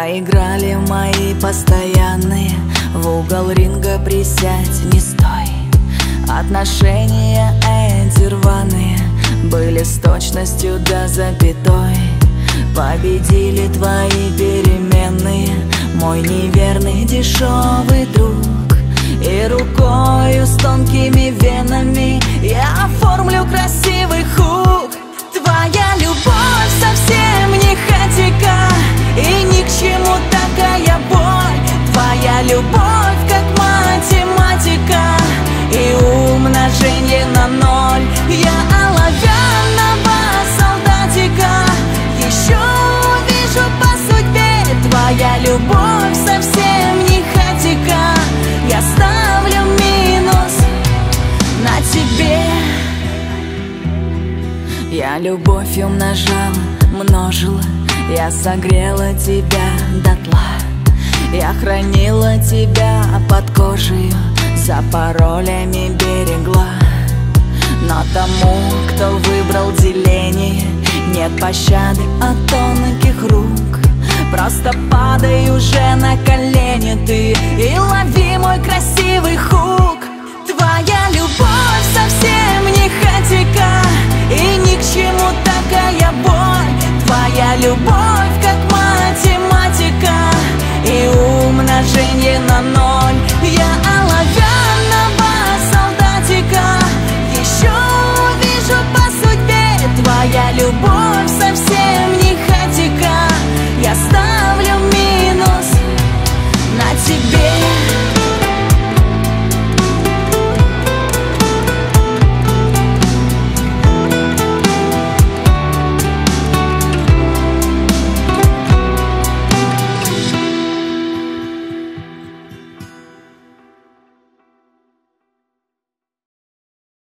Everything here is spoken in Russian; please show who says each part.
Speaker 1: Проиграли мои постоянные, в угол ринга присядь, не стой. Отношения эти рваные были с точностью до запятой. Победили твои переменные, мой неверный дешевый друг. И рукою с тонкими венами я оформлю красивый хук. Твоя любовь совсем не хатика, и ни к чему такая боль. Твоя любовь как математика, и умножение на ноль. Я оловянного солдатика еще увижу по судьбе. Твоя любовь совсем не хатика, я ставлю минус на тебе. Я любовь умножала, множила, я согрела тебя дотла. Я хранила тебя под кожей, за паролями берегла. Но тому, кто выбрал деление, нет пощады от тонких рук. Просто падай уже на колени.